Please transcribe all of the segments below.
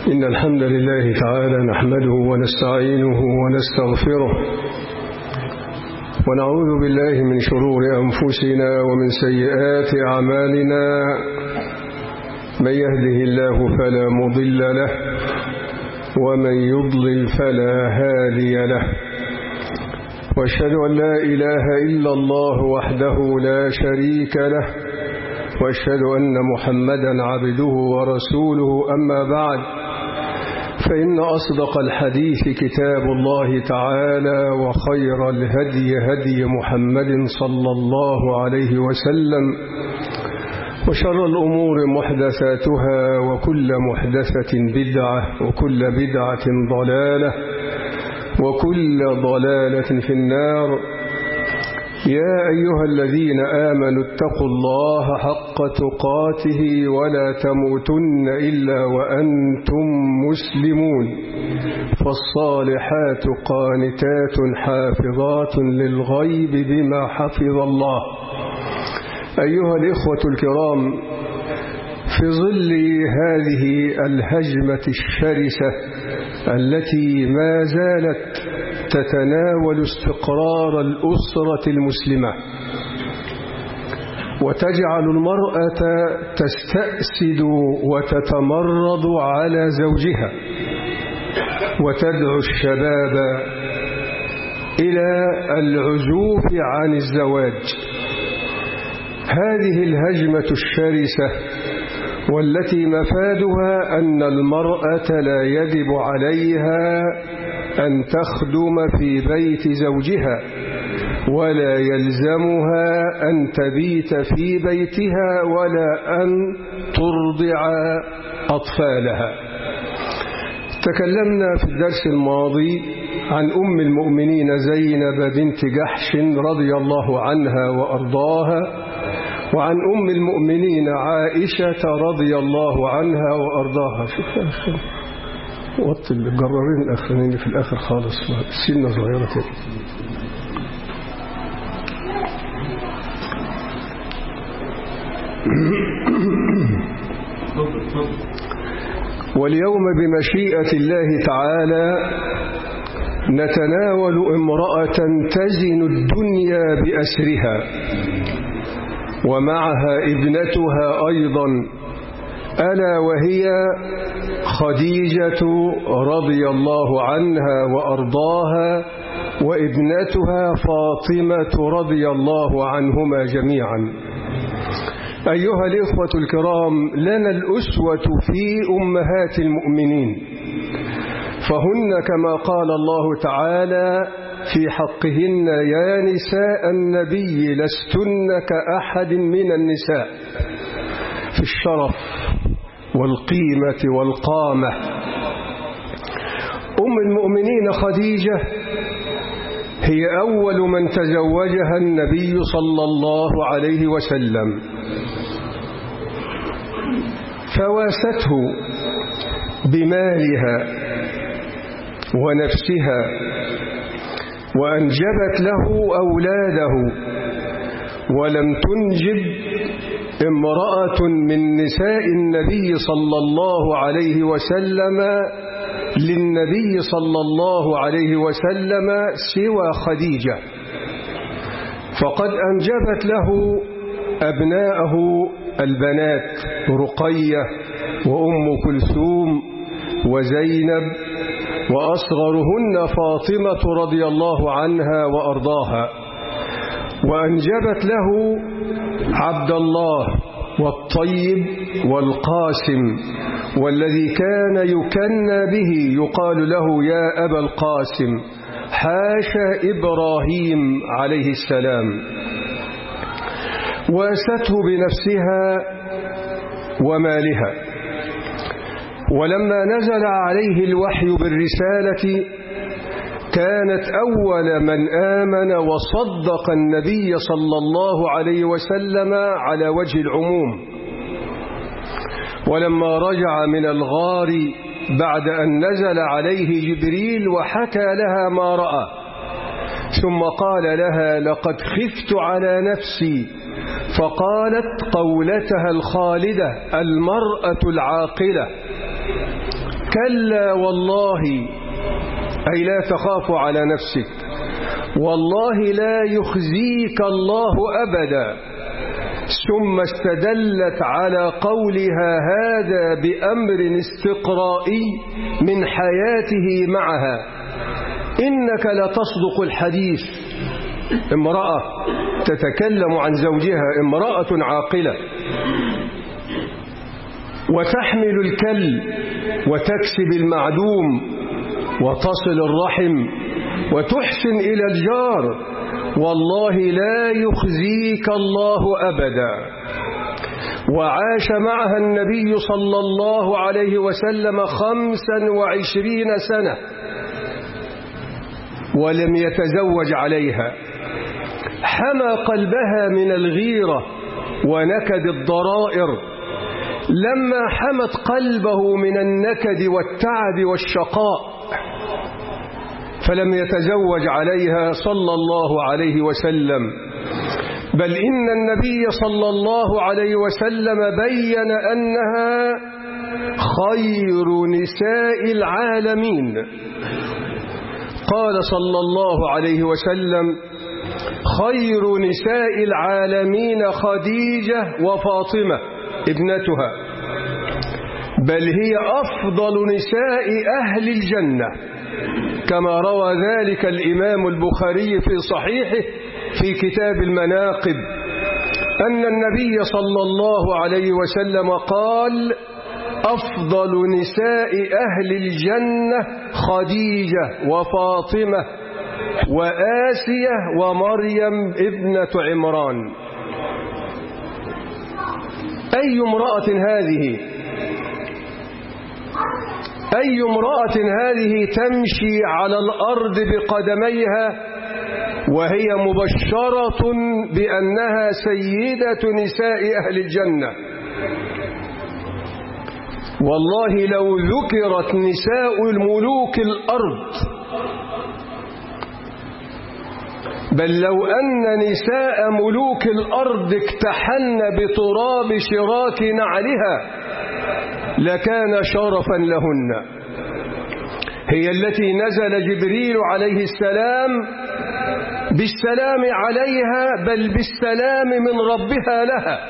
إن الحمد لله تعالى نحمده ونستعينه ونستغفره ونعوذ بالله من شرور أنفسنا ومن سيئات أعمالنا. من يهده الله فلا مضل له ومن يضلل فلا هادي له، وأشهد أن لا إله إلا الله وحده لا شريك له، وأشهد أن محمدا عبده ورسوله. أما بعد، فإن أصدق الحديث كتاب الله تعالى، وخير الهدي هدي محمد صلى الله عليه وسلم، وشر الأمور محدثاتها، وكل محدثة بدعة، وكل بدعة ضلالة، وكل ضلالة في النار. يا أيها الذين آمنوا اتقوا الله حق تقاته ولا تموتن إلا وأنتم مسلمون. فالصالحات قانتات حافظات للغيب بما حفظ الله. أيها الإخوة الكرام، في ظل هذه الهجمة الشرسة التي ما زالت تتناول استقرار الأسرة المسلمة وتجعل المرأة تستأسد وتتمرد على زوجها وتدعو الشباب إلى العزوف عن الزواج، هذه الهجمة الشرسة والتي مفادها أن المرأة لا يجب عليها أن تخدم في بيت زوجها، ولا يلزمها أن تبيت في بيتها، ولا أن ترضع أطفالها. تكلمنا في الدرس الماضي عن أم المؤمنين زينب بنت جحش رضي الله عنها وأرضاها، وعن أم المؤمنين عائشة رضي الله عنها وأرضاها. شوف وطي الجرارين الأخرين في الآخر خالص، سنة صغيرة كده. واليوم بمشيئة الله تعالى نتناول امرأة تزن الدنيا بأسرها، ومعها ابنتها أيضا، ألا وهي خديجة رضي الله عنها وأرضاها، وابنتها فاطمة رضي الله عنهما جميعا. أيها الإخوة الكرام، لنا الأسوة في أمهات المؤمنين، فهن كما قال الله تعالى في حقهن: يا نساء النبي لستن كأحد من النساء، في الشرف والقيمة والقامة. أم المؤمنين خديجة هي أول من تزوجها النبي صلى الله عليه وسلم، فواسته بمالها ونفسها، وأنجبت له أولاده، ولم تنجب امرأة من نساء النبي صلى الله عليه وسلم للنبي صلى الله عليه وسلم سوى خديجة، فقد أنجبت له أبناءه البنات رقية وأم كلثوم وزينب، وأصغرهن فاطمة رضي الله عنها وأرضاها، وأنجبت له عبد الله والطيب والقاسم، والذي كان يكنى به يقال له يا أبا القاسم، حاشا إبراهيم عليه السلام. واسته بنفسها ومالها، ولما نزل عليه الوحي بالرسالة كانت أول من آمن وصدق النبي صلى الله عليه وسلم على وجه العموم. ولما رجع من الغار بعد أن نزل عليه جبريل وحكى لها ما رأى، ثم قال لها: لقد خفت على نفسي، فقالت قولتها الخالدة: المرأة العاقلة. كلا والله، أي لا تخاف على نفسك، والله لا يخزيك الله أبدا. ثم استدلت على قولها هذا بأمر استقرائي من حياته معها. إنك لتصدق الحديث. امرأة تتكلم عن زوجها، امرأة عاقلة، وتحمل الكل وتكسب المعدوم وتصل الرحم وتحسن إلى الجار، والله لا يخزيك الله أبدا. وعاش معها النبي صلى الله عليه وسلم 25 سنة ولم يتزوج عليها. حمى قلبها من الغيرة ونكد الضرائر لما حمت قلبه من النكد والتعب والشقاء، فلم يتزوج عليها صلى الله عليه وسلم، بل إن النبي صلى الله عليه وسلم بين أنها خير نساء العالمين. قال صلى الله عليه وسلم: خير نساء العالمين خديجة وفاطمة ابنتها، بل هي أفضل نساء أهل الجنة، كما روى ذلك الإمام البخاري في صحيحه في كتاب المناقب أن النبي صلى الله عليه وسلم قال: أفضل نساء أهل الجنة خديجة وفاطمة وآسية ومريم ابنة عمران. أي امرأة هذه؟ أي امرأة هذه تمشي على الأرض بقدميها وهي مبشرة بأنها سيدة نساء أهل الجنة؟ والله لو ذكرت نساء الملوك الأرض، بل لو أن نساء ملوك الأرض اكتحن بتراب شراك نعلها لكان شرفا لهن. هي التي نزل جبريل عليه السلام بالسلام عليها، بل بالسلام من ربها لها.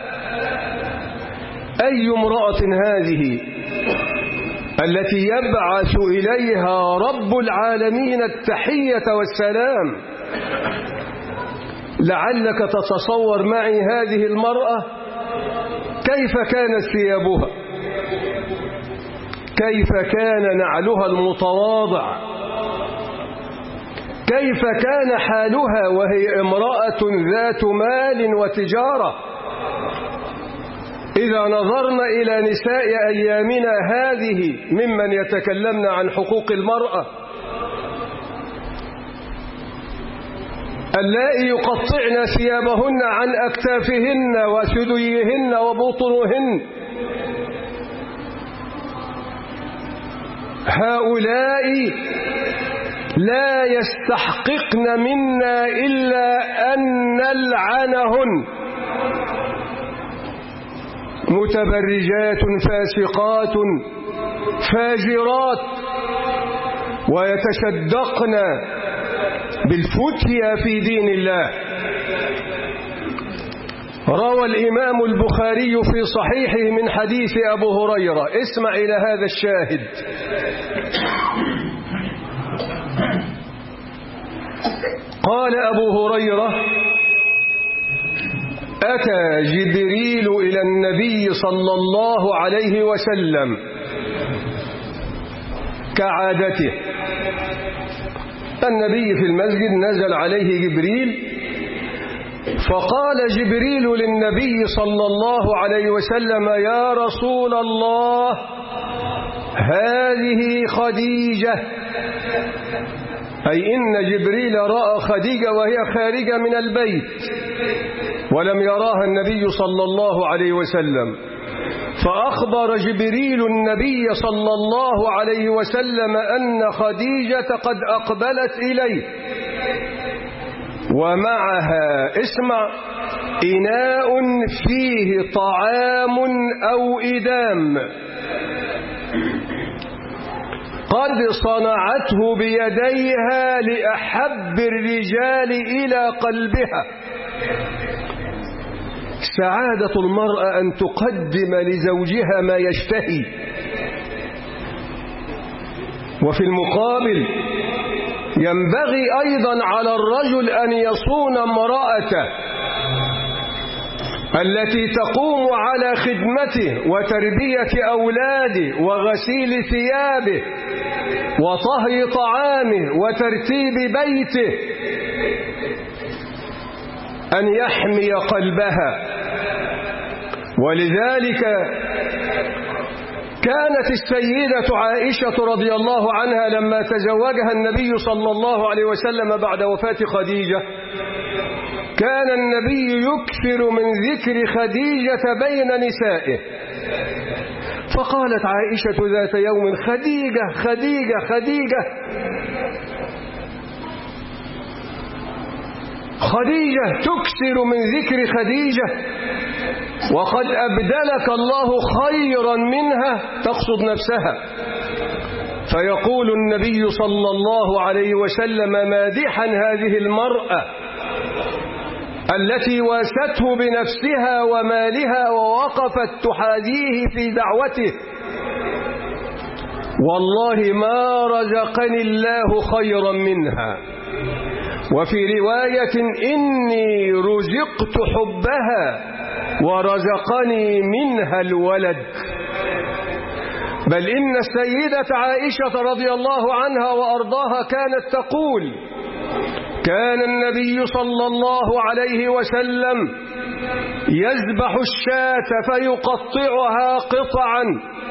أي امرأة هذه التي يبعث إليها رب العالمين التحية والسلام؟ لعلك تتصور معي هذه المرأة كيف كانت ثيابها، كيف كان نعلها المتواضع، كيف كان حالها وهي امرأة ذات مال وتجارة. إذا نظرنا إلى نساء أيامنا هذه ممن يتكلمن عن حقوق المرأة، اللائي يقطعن ثيابهن عن أكتافهن وثديهن وبطنهن، هؤلاء لا يستحققن منا إلا أن نلعنهن. متبرجات فاسقات فاجرات، ويتشدقن بالفتيا في دين الله. روى الإمام البخاري في صحيحه من حديث أبو هريرة، اسمع إلى هذا الشاهد: قال أبو هريرة: أتى جبريل إلى النبي صلى الله عليه وسلم كعادته. النبي في المسجد نزل عليه جبريل، فقال جبريل للنبي صلى الله عليه وسلم: يا رسول الله، هذه خديجة. أي إن جبريل رأى خديجة وهي خارجة من البيت ولم يراها النبي صلى الله عليه وسلم، فأخبر جبريل النبي صلى الله عليه وسلم أن خديجة قد أقبلت إليه ومعها، اسمع، إناء فيه طعام أو إدام. قد صنعته بيديها لأحب الرجال إلى قلبها. سعادة المرأة أن تقدم لزوجها ما يشتهي، وفي المقابل ينبغي أيضا على الرجل أن يصون امرأته التي تقوم على خدمته وتربية أولاده وغسيل ثيابه وطهي طعامه وترتيب بيته، أن يحمي قلبها. ولذلك كانت السيدة عائشة رضي الله عنها لما تزوجها النبي صلى الله عليه وسلم بعد وفاة خديجة، كان النبي يكثر من ذكر خديجة بين نسائه. فقالت عائشة ذات يوم: خديجة خديجة خديجة خديجة، تكثر من ذكر خديجة وقد أبدلك الله خيرا منها، تقصد نفسها. فيقول النبي صلى الله عليه وسلم مادحا هذه المرأة التي واسته بنفسها ومالها ووقفت تحاذيه في دعوته: والله ما رزقني الله خيرا منها. وفي رواية: إني رزقت حبها ورزقني منها الولد. بل إن السيدة عائشة رضي الله عنها وأرضاها كانت تقول: كان النبي صلى الله عليه وسلم يذبح الشاة فيقطعها قطعا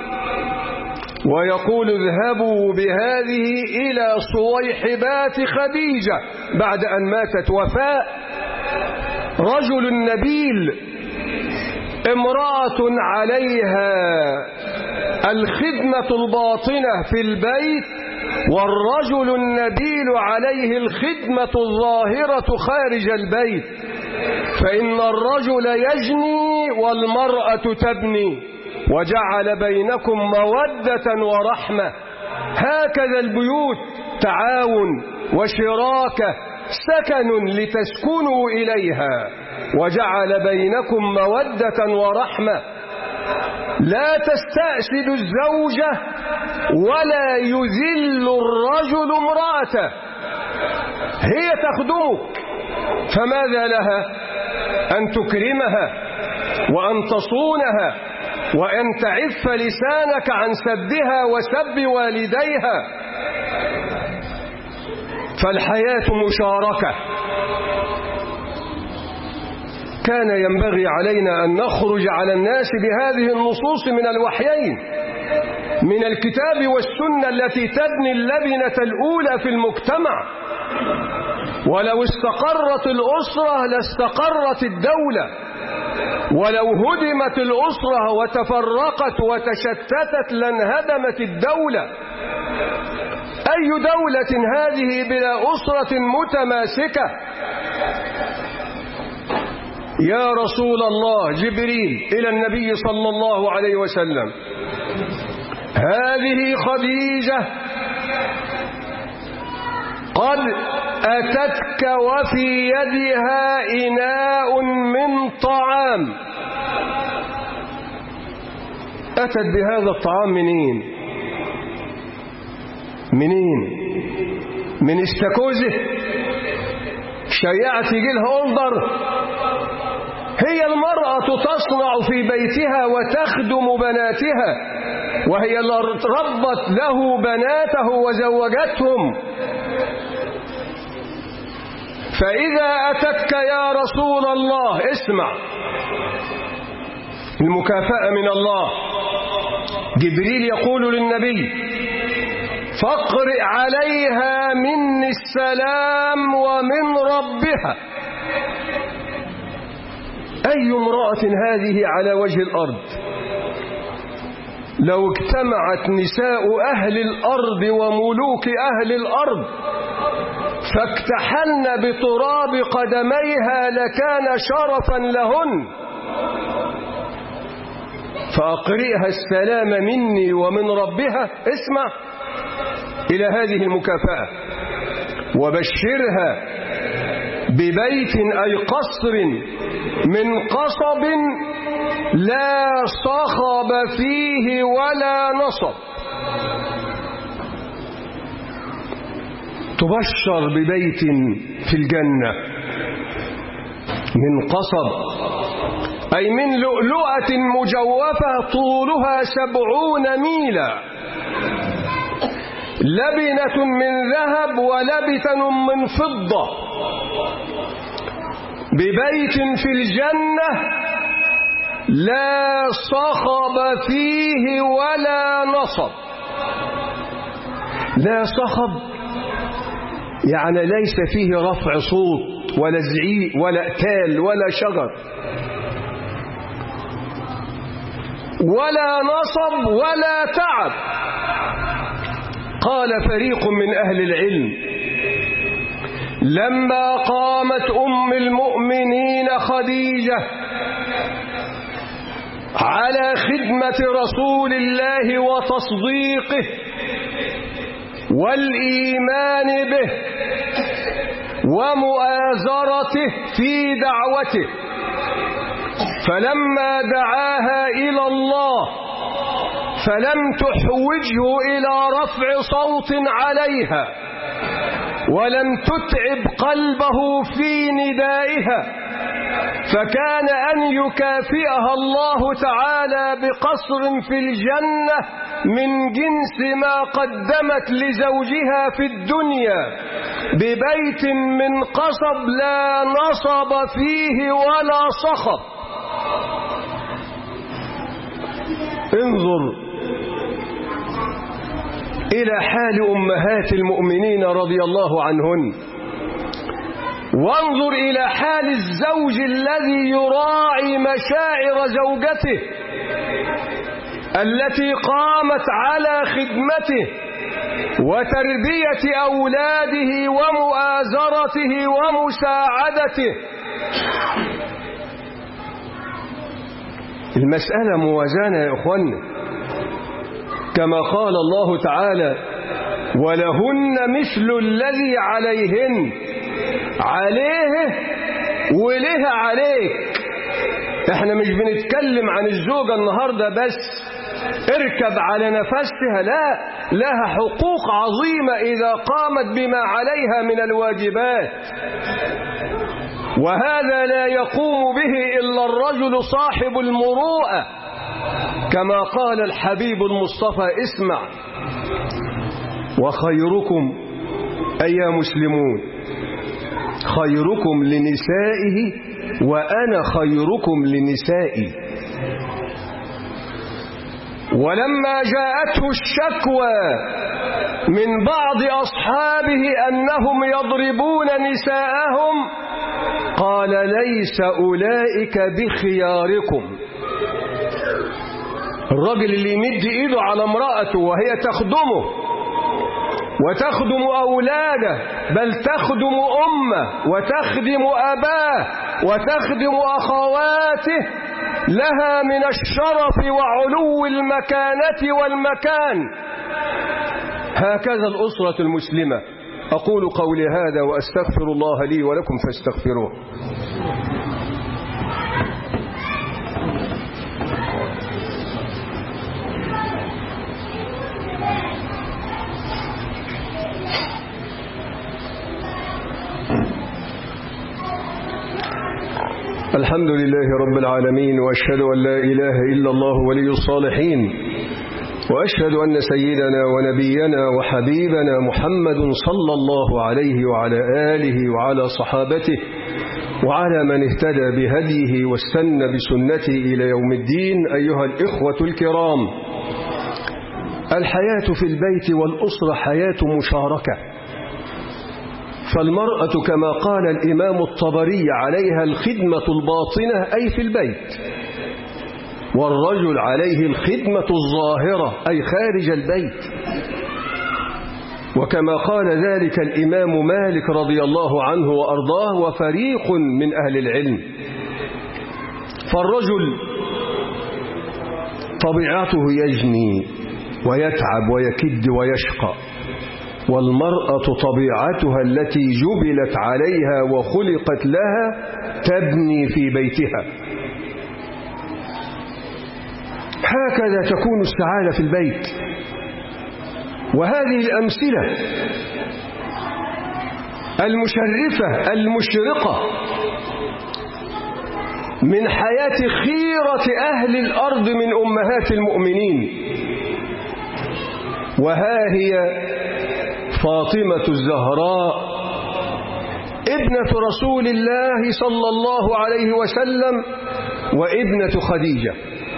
ويقول: اذهبوا بهذه إلى صويحبات خديجة بعد أن ماتت وفاء. رجل نبيل، امرأة عليها الخدمة الباطنة في البيت، والرجل النبيل عليه الخدمة الظاهرة خارج البيت. فإن الرجل يجني والمرأة تبني، وجعل بينكم مودة ورحمة. هكذا البيوت تعاون وشراكة، سكن لتسكنوا إليها، وجعل بينكم مودة ورحمة. لا تستأسد الزوجة ولا يذل الرجل امرأته، هي تخدمك، فماذا لها؟ أن تكرمها وأن تصونها وأن تعف لسانك عن سبها وسب والديها. فالحياة مشاركة. كان ينبغي علينا أن نخرج على الناس بهذه النصوص من الوحيين، من الكتاب والسنة التي تبني اللبنة الأولى في المجتمع. ولو استقرت الأسرة لاستقرت الدولة، ولو هدمت الأسرة وتفرقت وتشتتت لانهدمت الدولة. أي دولة هذه بلا أسرة متماسكة؟ يا رسول الله، جبريل إلى النبي صلى الله عليه وسلم: هذه خديجة قد أتتك وفي يدها إناء من طعام. أتت بهذا الطعام منين؟ من استكوزه؟ شيعت يجيلها أوردر؟ هي المرأة تصنع في بيتها وتخدم بناتها، وهي اللي ربت له بناته وزوجتهم. فإذا أتتك يا رسول الله، اسمع المكافأة من الله. جبريل يقول للنبي: فاقرئ عليها مني السلام ومن ربها. أي امرأة هذه على وجه الأرض؟ لو اجتمعت نساء أهل الأرض وملوك أهل الأرض فاكتحلن بتراب قدميها لكان شرفا لهن. فأقرئها السلام مني ومن ربها. اسمع، إلى هذه المكافأة وبشرها ببيت أي قصر من قصب لا صخب فيه ولا نصب. تبشر ببيت في الجنة من قصب أي من لؤلؤة مجوفة طولها 70 ميلا، لبنة من ذهب ولبنة من فضة، ببيت في الجنة لا صخب فيه ولا نصب. لا صخب يعني ليس فيه رفع صوت ولا زعيق ولا أتال ولا شجر، ولا نصب ولا تعب. قال فريق من أهل العلم: لما قامت أم المؤمنين خديجة على خدمة رسول الله وتصديقه والإيمان به ومؤازرته في دعوته، فلما دعاها إلى الله فلم تحوجه إلى رفع صوت عليها ولم تتعب قلبه في ندائها، فكان أن يكافئها الله تعالى بقصر في الجنة من جنس ما قدمت لزوجها في الدنيا، ببيت من قصب لا نصب فيه ولا صخب. انظر إلى حال أمهات المؤمنين رضي الله عنهن، وانظر إلى حال الزوج الذي يراعي مشاعر زوجته التي قامت على خدمته وتربية أولاده ومؤازرته ومساعدته. المسألة موازنة يا إخواننا، كما قال الله تعالى: ولهن مثل الذي عليهن، عليه وله عليك. احنا مش بنتكلم عن الزوجة النهاردة بس اركب على نفسها، لا، لها حقوق عظيمة إذا قامت بما عليها من الواجبات، وهذا لا يقوم به إلا الرجل صاحب المروءة، كما قال الحبيب المصطفى: اسمع، وخيركم أي يا مسلمون خيركم لنسائه وأنا خيركم لنسائي. ولما جاءته الشكوى من بعض أصحابه أنهم يضربون نساءهم قال: ليس أولئك بخياركم. الرجل اللي يمد إيده على امرأته وهي تخدمه وتخدم أولاده، بل تخدم أمه وتخدم أباه وتخدم أخواته، لها من الشرف وعلو المكانة والمكان. هكذا الأسرة المسلمة. أقول قولي هذا وأستغفر الله لي ولكم فاستغفروه. الحمد لله رب العالمين، وأشهد أن لا إله إلا الله ولي الصالحين، وأشهد أن سيدنا ونبينا وحبيبنا محمد صلى الله عليه وعلى آله وعلى صحابته وعلى من اهتدى بهديه واستنى بسنته إلى يوم الدين. أيها الإخوة الكرام، الحياة في البيت والأسرة حياة مشاركة، فالمرأة كما قال الإمام الطبري عليها الخدمة الباطنة أي في البيت، والرجل عليه الخدمة الظاهرة أي خارج البيت، وكما قال ذلك الإمام مالك رضي الله عنه وأرضاه وفريق من أهل العلم. فالرجل طبيعته يجني ويتعب ويكد ويشقى، والمرأة طبيعتها التي جبلت عليها وخلقت لها تبني في بيتها. هكذا تكون السعادة في البيت. وهذه الأمثلة المشرفة المشرقة من حياة خيرة أهل الأرض من أمهات المؤمنين، وها هي فاطمة الزهراء ابنة رسول الله صلى الله عليه وسلم وابنة خديجة،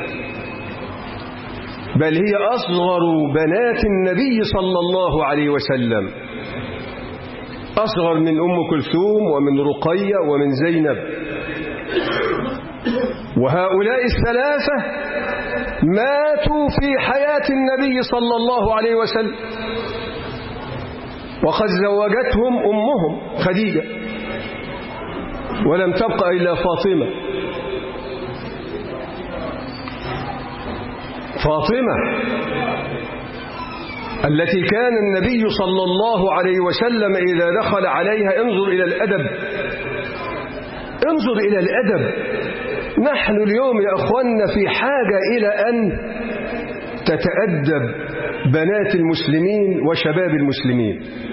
بل هي أصغر بنات النبي صلى الله عليه وسلم، أصغر من أم كلثوم ومن رقية ومن زينب. وهؤلاء الثلاثة ماتوا في حياة النبي صلى الله عليه وسلم، وقد زوجتهم أمهم خديجة، ولم تبقى إلا فاطمة. فاطمة التي كان النبي صلى الله عليه وسلم إذا دخل عليها، انظر إلى الأدب، انظر إلى الأدب. نحن اليوم يا أخوانا في حاجة إلى أن تتأدب بنات المسلمين وشباب المسلمين.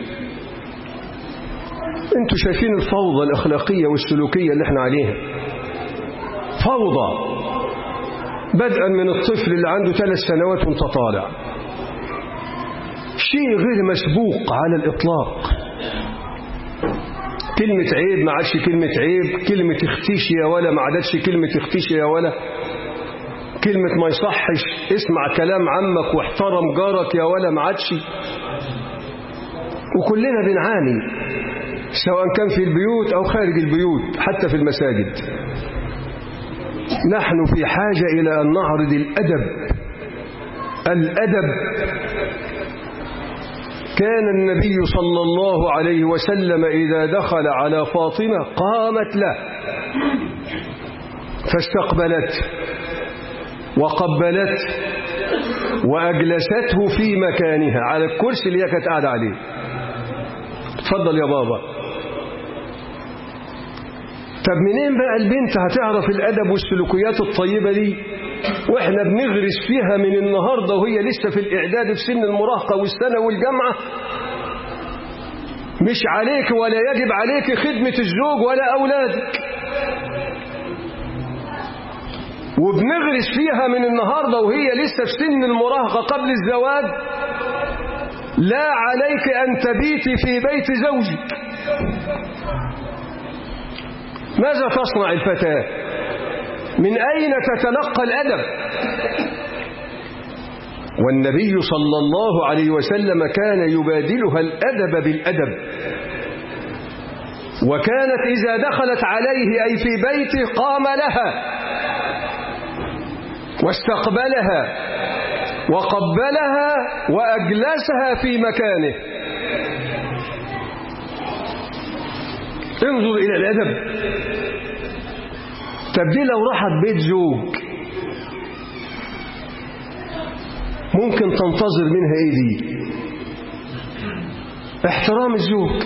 انتوا شايفين الفوضى الأخلاقية والسلوكية اللي احنا عليها، فوضى بدءا من الطفل اللي عنده 3 سنوات وانت طالع، شيء غير مسبوق على الإطلاق. كلمة عيب ما عادش كلمة عيب، كلمة اختيش يا ولا ما عادتش كلمة اختيش يا ولا، كلمة ما يصحش اسمع كلام عمك واحترم جارك يا ولا ما عادش. وكلنا بنعاني سواء كان في البيوت أو خارج البيوت، حتى في المساجد. نحن في حاجة إلى أن نعرض الأدب. كان النبي صلى الله عليه وسلم إذا دخل على فاطمة قامت له فاستقبلته وقبلته وأجلسته في مكانها على الكرسي اللي هي كانت قاعدة عليه. اتفضل يا بابا. طب منين بقى البنت هتعرف الأدب والسلوكيات الطيبة دي وإحنا بنغرس فيها من النهاردة وهي لسه في الإعداد في سن المراهقة والسنة والجامعة؟ مش عليك ولا يجب عليك خدمة الزوج ولا أولادك، وبنغرس فيها من النهاردة وهي لسه في سن المراهقة قبل الزواج: لا عليك أن تبيتي في بيت زوجك. ماذا تصنع الفتاة؟ من أين تتلقى الأدب؟ والنبي صلى الله عليه وسلم كان يبادلها الأدب بالأدب، وكانت إذا دخلت عليه أي في بيته قام لها واستقبلها وقبلها وأجلسها في مكانه. انظر إلى الأدب. طب دي لو راحت بيت زوج ممكن تنتظر منها ايه دي؟ احترام الزوج،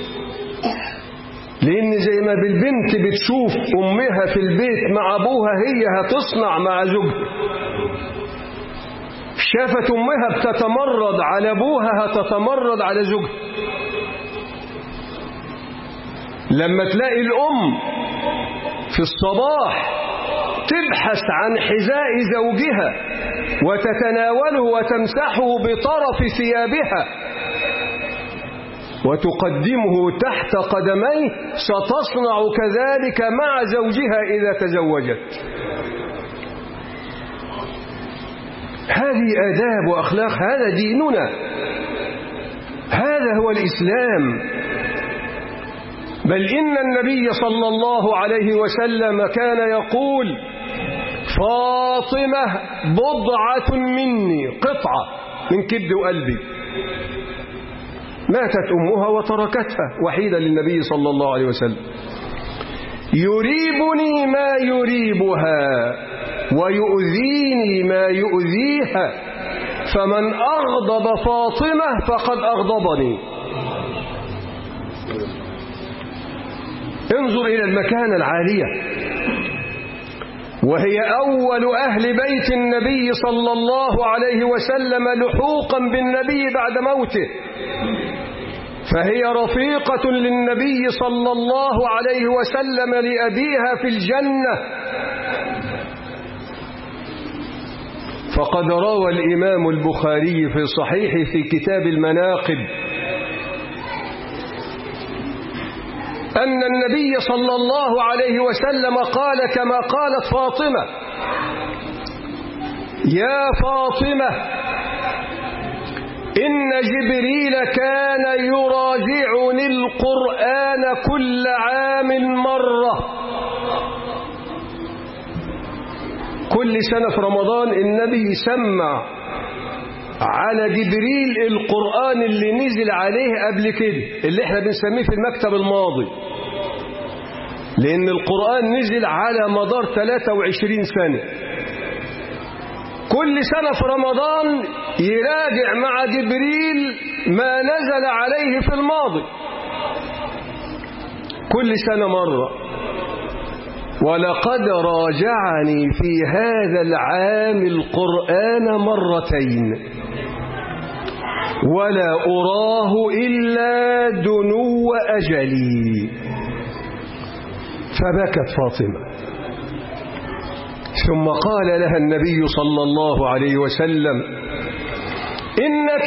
لان زي ما بالبنت بتشوف امها في البيت مع ابوها هي هتصنع مع زوجها. شافت امها بتتمرد على ابوها هتتمرد على زوجها. لما تلاقي الام في الصباح تبحث عن حذاء زوجها وتتناوله وتمسحه بطرف ثيابها وتقدمه تحت قدميه، ستصنع كذلك مع زوجها إذا تزوجت. هذه آداب وأخلاق، هذا ديننا، هذا هو الإسلام. بل إن النبي صلى الله عليه وسلم كان يقول: فاطمة بضعة مني، قطعة من كبد وقلبي. ماتت أمها وتركتها وحيدة للنبي صلى الله عليه وسلم. يريبني ما يريبها ويؤذيني ما يؤذيها، فمن أغضب فاطمة فقد أغضبني. انظر إلى المكانة العالية، وهي أول أهل بيت النبي صلى الله عليه وسلم لحوقا بالنبي بعد موته، فهي رفيقة للنبي صلى الله عليه وسلم لأبيها في الجنة. فقد روى الإمام البخاري في صحيحه في كتاب المناقب أن النبي صلى الله عليه وسلم قال كما قالت فاطمة: يا فاطمة إن جبريل كان يراجعني القرآن كل عام مرة. كل سنة في رمضان النبي سمع على جبريل القرآن اللي نزل عليه قبل كده، اللي احنا بنسميه في المكتب الماضي، لأن القرآن نزل على مدار 23 سنة. كل سنة في رمضان يراجع مع جبريل ما نزل عليه في الماضي، كل سنة مرة. ولقد راجعني في هذا العام القرآن مرتين ولا أراه إلا دنو أجلي. فبكت فاطمة، ثم قال لها النبي صلى الله عليه وسلم: إنك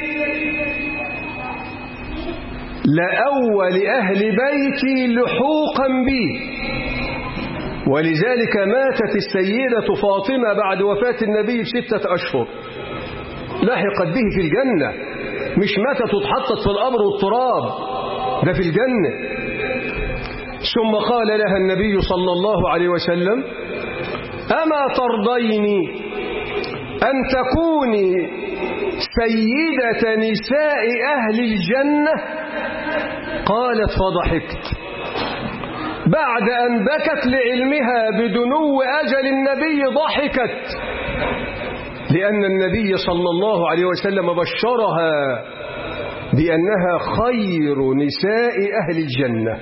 لأول أهل بيتي لحوقا بي. ولذلك ماتت السيدة فاطمة بعد وفاة النبي ب6 أشهر، لحقت به في الجنة، مش ماتت واتحطت في القبر والتراب، ده في الجنة. ثم قال لها النبي صلى الله عليه وسلم: أما ترضيني أن تكوني سيدة نساء أهل الجنة؟ قالت فضحكت، بعد أن بكت لعلمها بدنو أجل النبي ضحكت، لأن النبي صلى الله عليه وسلم بشرها بأنها خير نساء أهل الجنة.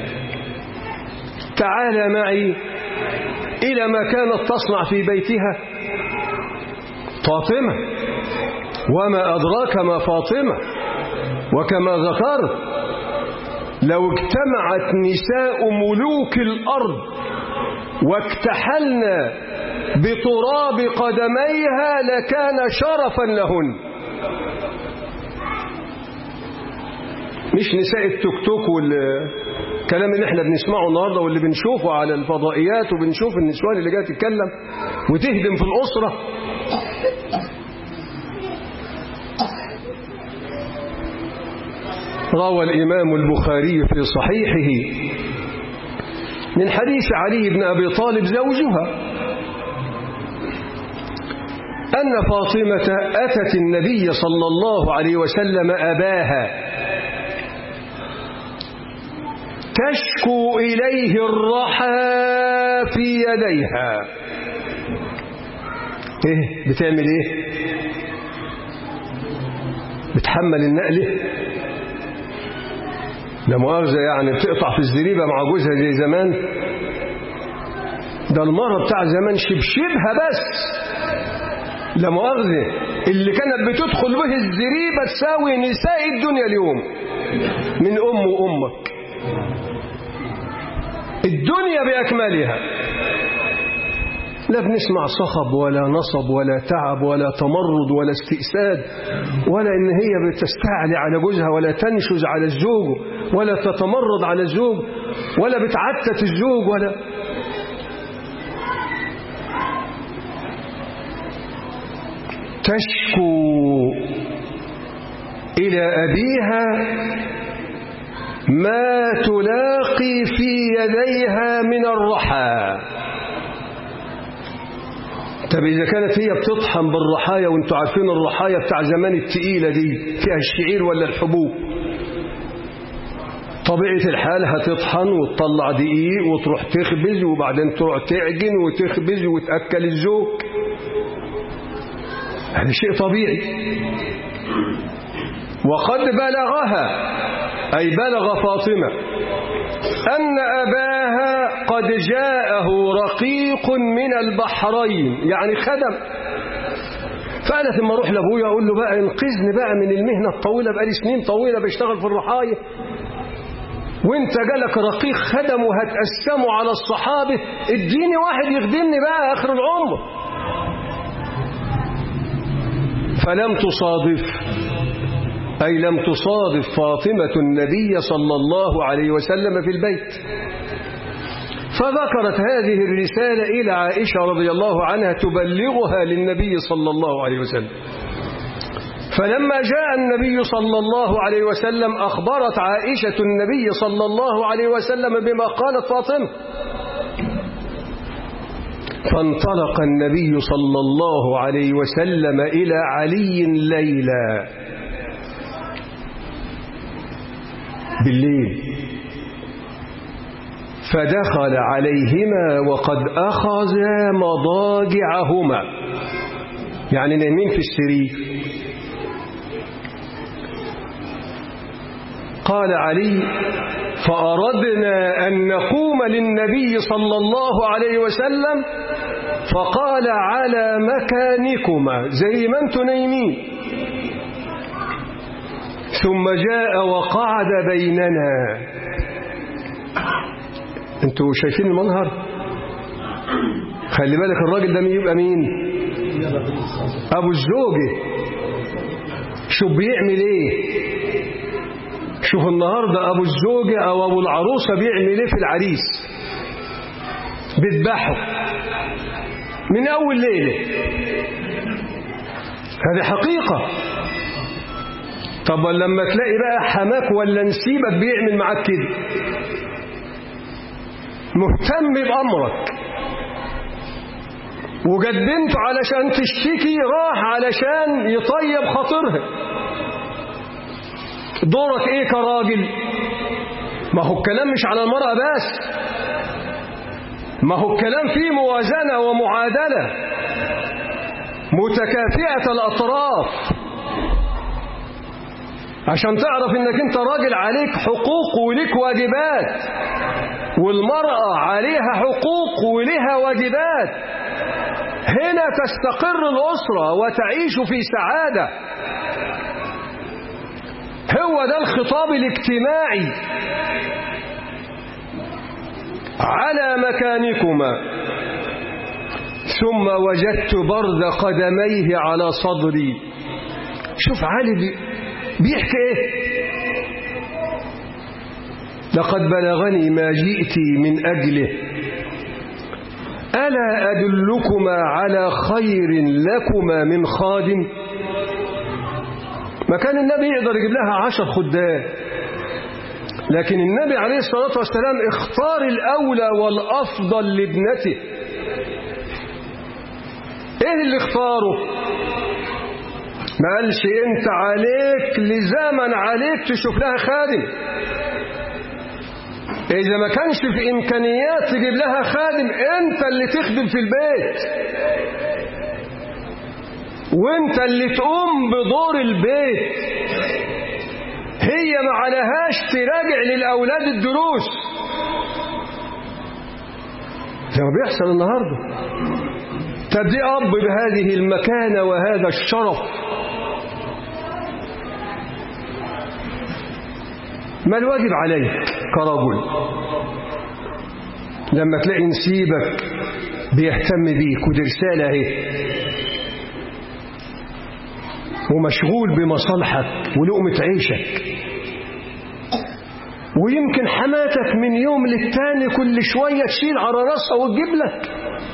تعال معي إلى ما كانت تصنع في بيتها فاطمة، وما أدراك ما فاطمة. وكما ذكرت، لو اجتمعت نساء ملوك الأرض واكتحلن بتراب قدميها لكان شرفا لهن. مش نساء التوك توك والكلام اللي احنا بنسمعه النهارده واللي بنشوفه على الفضائيات، وبنشوف النسوان اللي جايه تتكلم وتهدم في الأسرة. روى الإمام البخاري في صحيحه من حديث علي بن أبي طالب زوجها أن فاطمة أتت النبي صلى الله عليه وسلم أباها تشكو إليه الرحى في يديها. إيه بتعمل إيه؟ بتحمل النقل، لا مؤاخذة يعني بتقطع في الزريبة مع جوزها زي زمان. ده المرة بتاع زمان شبشبها بس، لا مؤاخذة اللي كانت بتدخل به الزريبة تساوي نساء الدنيا اليوم من أم وأمك، الدنيا بأكملها. لا بنسمع صخب ولا نصب ولا تعب ولا تمرد ولا استئساد، ولا إن هي بتستعلي على جوزها ولا تنشز على الزوج ولا تتمرد على الزوج ولا بتعتت الزوج ولا. تشكو إلى أبيها ما تلاقي في يديها من الرحى. طب إذا كانت هي بتطحن بالرحايا، وانتوا عارفين الرحايا بتاع زمان التقيلة دي فيها الشعير ولا الحبوب، طبيعة الحال هتطحن وتطلع دقيق وتروح تخبز وبعدين تروح تعجن وتخبز وتأكل الزوج. هذا شيء طبيعي. وقد بلغها أي بلغ فاطمة أن أباها قد جاءه رقيق من البحرين، يعني خدم. فقالت لما أروح لأبويا أقول له بقى انقذني بقى من المهنة الطويلة، بقى لي سنين طويلة بشتغل في الرحاية، وانت جالك رقيق خدم وهتقسمه على الصحابة، اديني واحد يخدمني بقى آخر العمر. فلم تصادف، أي لم تصادف فاطمة النبي صلى الله عليه وسلم في البيت، فذكرت هذه الرسالة إلى عائشة رضي الله عنها تبلغها للنبي صلى الله عليه وسلم. فلما جاء النبي صلى الله عليه وسلم أخبرت عائشة النبي صلى الله عليه وسلم بما قالت فاطمة، فانطلق النبي صلى الله عليه وسلم إلى علي ليلا بالليل، فدخل عليهما وقد أخذا مضاجعهما، يعني نايمين في السرير. قال علي: فأردنا أن نقوم للنبي صلى الله عليه وسلم، فقال: على مكانكما، زي ما انتم نايمين. ثم جاء وقعد بيننا. انتوا شايفين المنظر؟ خلي بالك الراجل ده يبقى مين؟ أبو الزوجة. شوف بيعمل ايه؟ شوف النهاردة أبو الزوجة أو أبو العروسة بيعمل ايه في العريس؟ بيذبحه من أول ليلة. هذه حقيقة. طب لما تلاقي بقى حماك ولا نسيبك بيعمل معاك كده، مهتم بأمرك، وجد بنته علشان تشتكي راح علشان يطيب خاطرها، دورك ايه كراجل؟ ما هو الكلام مش على المرأة بس، ما هو الكلام فيه موازنة ومعادلة متكافئة الأطراف، عشان تعرف انك انت راجل عليك حقوق وليك واجبات، والمرأة عليها حقوق وليها واجبات. هنا تستقر الأسرة وتعيش في سعادة. هو ده الخطاب الاجتماعي. على مكانكما. ثم وجدت برد قدميه على صدري. شوف علي بيحكي ايه؟ لقد بلغني ما جئت من أجله، ألا أدلكما على خير لكما من خادم؟ ما كان النبي يقدر يجيب لها 10 خدام، لكن النبي عليه الصلاة والسلام اختار الأولى والأفضل لابنته. ايه اللي اختاره؟ ما قالش انت عليك لزاما عليك تشوف لها خادم، إذا ما كانش في إمكانيات تجيب لها خادم أنت اللي تخدم في البيت، وأنت اللي تقوم بدور البيت. هي ما عليهاش تراجع للأولاد الدروس زي ما بيحصل النهاردة. تدي أب بهذه المكانة وهذا الشرف، ما الواجب عليك كرجل لما تلاقي نسيبك بيهتم بيك ودي رسالة اهي، ومشغول بمصالحك ولقمة عيشك، ويمكن حماتك من يوم للتاني كل شوية تشيل على راسها وتجيب لك.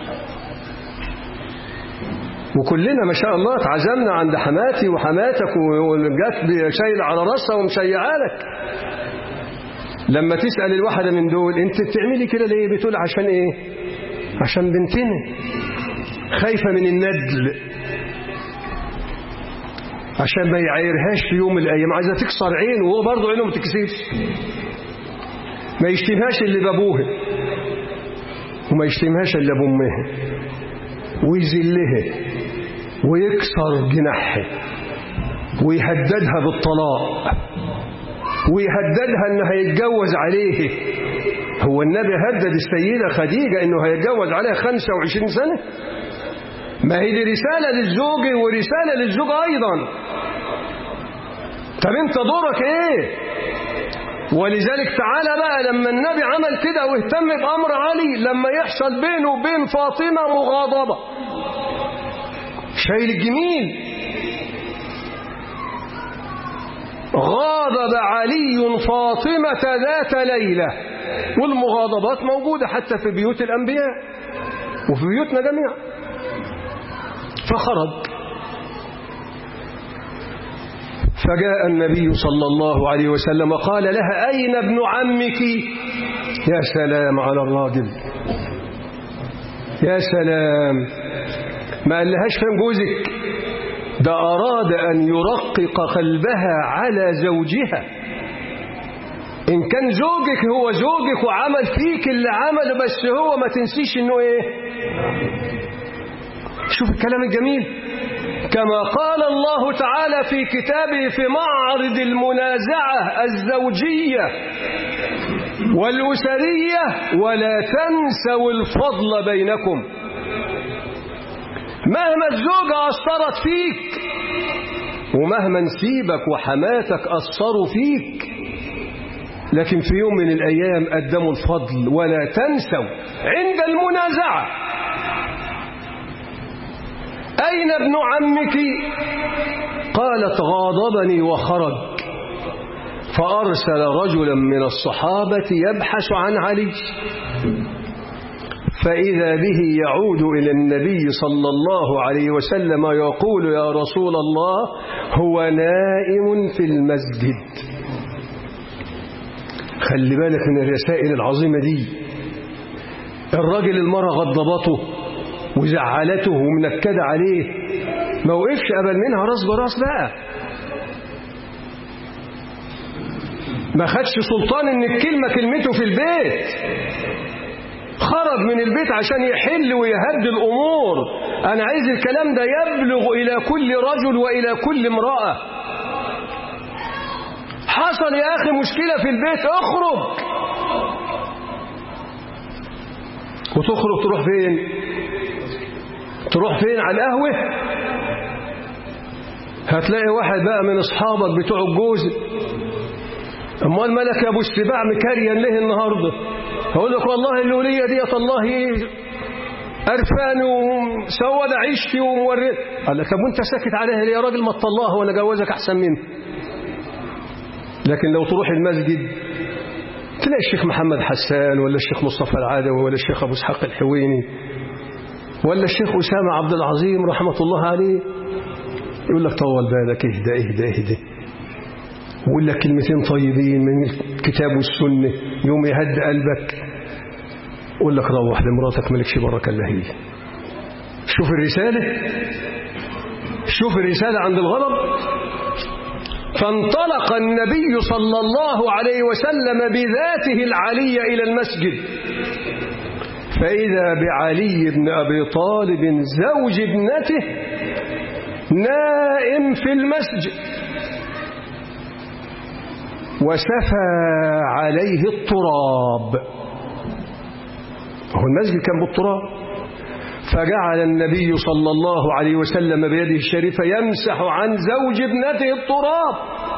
وكلنا ما شاء الله اتعزمنا عند حماتي وحماتك وجات شايل على راسها ومشيعالك. لما تسأل الواحدة من دول انت بتعملي كده ليه؟ بتقول عشان ايه؟ عشان بنتنا خايفة من الندل، عشان ما يعايرهاش في يوم من الايام، عايزة تكسر عين وهو برضه عينه ما تكسرش، ما يشتمهاش اللي بابوها وما يشتمهاش اللي بامها ويذلها ويكسر جناحها ويهددها بالطلاق ويهددها انه هيتجوز عليه. هو النبي هدد السيدة خديجة انه هيتجوز عليها 25 سنة؟ ما هي دي رسالة للزوج ورسالة للزوج ايضا. طب انت دورك ايه؟ ولذلك تعالى بقى لما النبي عمل كده واهتم بأمر علي، لما يحصل بينه وبين فاطمة مغاضبة، شايل الجميل. غاضب علي فاطمة ذات ليلة، والمغاضبات موجودة حتى في بيوت الأنبياء وفي بيوتنا جميعا. فخرج فجاء النبي صلى الله عليه وسلم قال لها أين ابن عمك؟ يا سلام على الراجل، يا سلام، ما قال لهاش فين جوزك؟ ده أراد أن يرقق قلبها على زوجها. إن كان زوجك هو زوجك وعمل فيك اللي عمله، بس هو ما تنسيش إنه إيه. شوف الكلام الجميل، كما قال الله تعالى في كتابه في معرض المنازعة الزوجية والأسرية: ولا تنسوا الفضل بينكم. مهما الزوجة أثرت فيك ومهما نسيبك وحماتك أثروا فيك، لكن في يوم من الأيام قدموا الفضل. ولا تنسوا عند المنازعة. أين ابن عمك؟ قالت غاضبني وخرج. فأرسل رجلا من الصحابة يبحث عن علي، فإذا به يعود إلى النبي صلى الله عليه وسلم يقول: يا رسول الله، هو نائم في المسجد. خلي بالك من الرسائل العظيمة دي. الراجل المرأة غضبته وزعلته ومنكدة عليه، ما وقفش قبل منها راس براس بقى، ما خدش سلطان ان الكلمة كلمته في البيت، خرج من البيت عشان يحل ويهدي الأمور. أنا عايز الكلام ده يبلغ إلى كل رجل وإلى كل امرأة. حصل يا أخي مشكلة في البيت، اخرج. وتخرج تروح فين؟ تروح فين؟ على القهوة؟ هتلاقي واحد بقى من أصحابك بتوع الجوز: أمال مالك يا أبو السباع مكريا ليه النهاردة؟ هقول لك: والله اللولية ديت الله أرفاني وسود عيشتي ومورد. قال لك: طب وانت ساكت عليها ليه يا راجل؟ ما تطلعها وانا جوزك أحسن منه. لكن لو تروح المسجد تلاقي الشيخ محمد حسان ولا الشيخ مصطفى العدوي ولا الشيخ أبو اسحاق الحويني ولا الشيخ أسامة عبد العظيم رحمة الله عليه، يقول لك: طول بالك، اهدى اهدى اهدى، ويقول لك كلمتين طيبين من الكتاب والسنة، يوم يهد قلبك، يقول لك: روح لمراتك مالكش بركة إلا هي. شوف الرسالة، شوف الرسالة عند الغضب. فانطلق النبي صلى الله عليه وسلم بذاته العلية إلى المسجد، فإذا بعلي بن أبي طالب زوج ابنته نائم في المسجد، وسفى عليه التراب. هو المسجد كان بالتراب، فجعل النبي صلى الله عليه وسلم بيده الشريفة يمسح عن زوج ابنته التراب،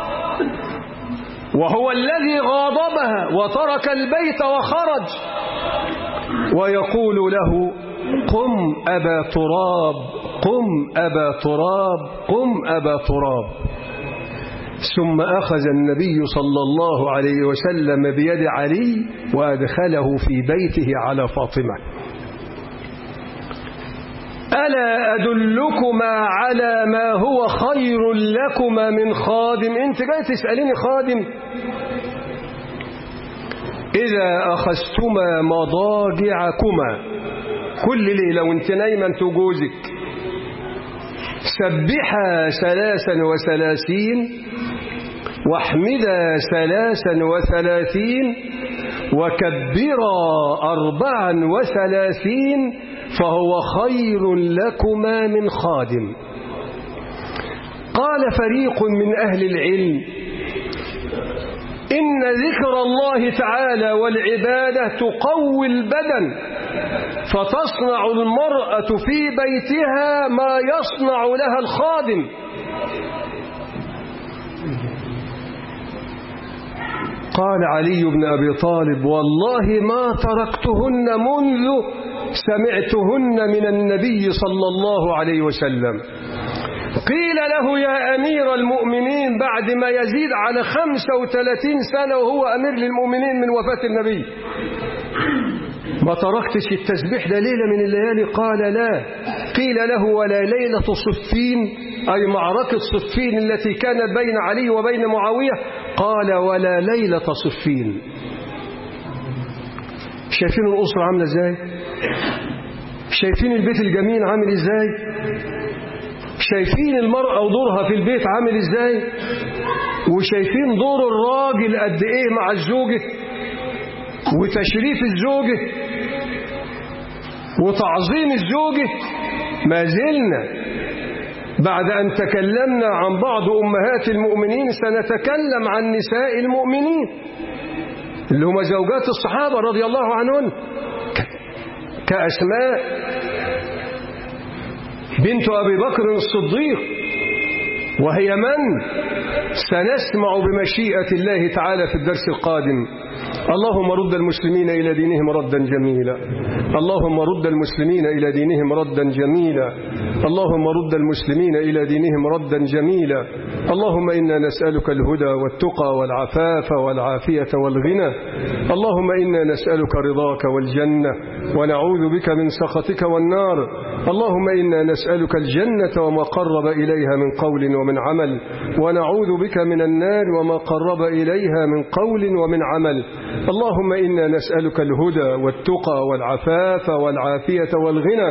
وهو الذي غاضبها وترك البيت وخرج، ويقول له: قم أبا تراب، قم أبا تراب، قم أبا تراب. ثم أخذ النبي صلى الله عليه وسلم بيد علي وأدخله في بيته على فاطمة. ألا أدلكما على ما هو خير لكما من خادم؟ أنت جاي تسأليني خادم؟ إذا أخذتما مضاجعكما كل ليلة وانت نايمة انت وجوزك، سبحا 33 واحمدا 33 وكبرا 34، فهو خير لكما من خادم. قال فريق من أهل العلم إن ذكر الله تعالى والعبادة تقوي البدن، فتصنع المرأة في بيتها ما يصنع لها الخادم. قال علي بن أبي طالب والله ما تركتهن منذ سمعتهن من النبي صلى الله عليه وسلم. قيل له يا أمير المؤمنين بعد ما يزيد على 35 سنة وهو أمير للمؤمنين من وفاة النبي، ما تركتش التسبيح ده ليلة من الليالي؟ قال لا. قيل له ولا ليلة صفين، أي معركة صفين التي كانت بين علي وبين معاوية؟ قال ولا ليلة صفين. شايفين الأسرة عاملة ازاي؟ شايفين البيت الجميل عامل ازاي؟ شايفين المرأة ودورها في البيت عامل ازاي؟ وشايفين دور الراجل قد ايه مع الزوجة وتشريف الزوجة وتعظيم الزوجة. ما زلنا بعد أن تكلمنا عن بعض أمهات المؤمنين سنتكلم عن نساء المؤمنين اللي هم زوجات الصحابة رضي الله عنهن، كأسماء بنت أبي بكر الصديق، وهي من سنسمع بمشيئة الله تعالى في الدرس القادم. اللهم رد المسلمين إلى دينهم ردا جميلا، اللهم رد المسلمين إلى دينهم ردا جميلا، اللهم رد المسلمين إلى دينهم ردا جميلا. اللهم إنا نسألك الهدى والتقى والعفاف والعافية والغنى. اللهم إنا نسألك رضاك والجنة ونعوذ بك من سخطك والنار. اللهم إنا نسألك الجنة وما قرب إليها من قول ومن عمل، ونعوذ بك من النار وما قرب إليها من قول ومن عمل. اللهم إنا نسألك الهدى والتقى والعفاف والعافية والغنى.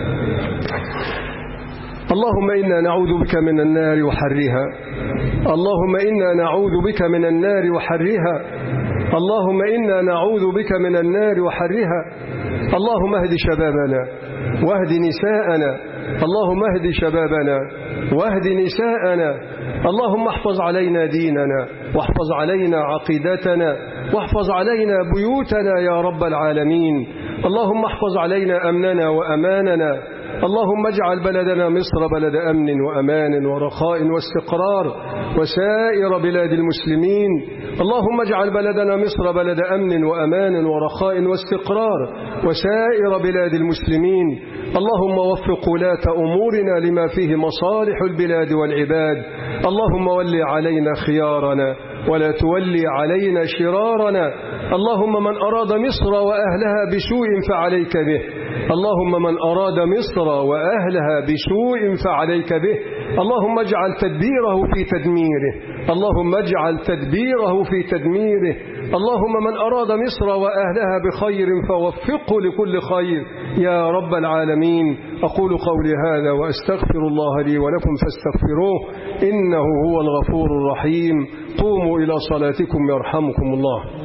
اللهم إنا نعوذ بك من النار وحرها، اللهم إنا نعوذ بك من النار وحرها، اللهم إنا نعوذ بك من النار وحرها. اللهم اهد شبابنا واهد نساءنا، اللهم اهد شبابنا واهد نساءنا. اللهم احفظ علينا ديننا واحفظ علينا عقيدتنا واحفظ علينا بيوتنا يا رب العالمين. اللهم احفظ علينا أمننا وأماننا. اللهم اجعل بلدنا مصر بلد أمن وأمان ورخاء واستقرار وسائر بلاد المسلمين. اللهم اجعل بلدنا مصر بلد أمن وأمان ورخاء واستقرار وسائر بلاد المسلمين. اللهم وفق ولاة أمورنا لما فيه مصالح البلاد والعباد. اللهم ول علينا خيارنا ولا تولي علينا شرارنا. اللهم من أراد مصر وأهلها بسوء فعليك به، اللهم من أراد مصر وأهلها بسوء فعليك به. اللهم اجعل تدبيره في تدميره، اللهم اجعل تدبيره في تدميره. اللهم من أراد مصر وأهلها بخير فوفقه لكل خير يا رب العالمين. أقول قولي هذا وأستغفر الله لي ولكم فاستغفروه إنه هو الغفور الرحيم. قوموا إلى صلاتكم يرحمكم الله.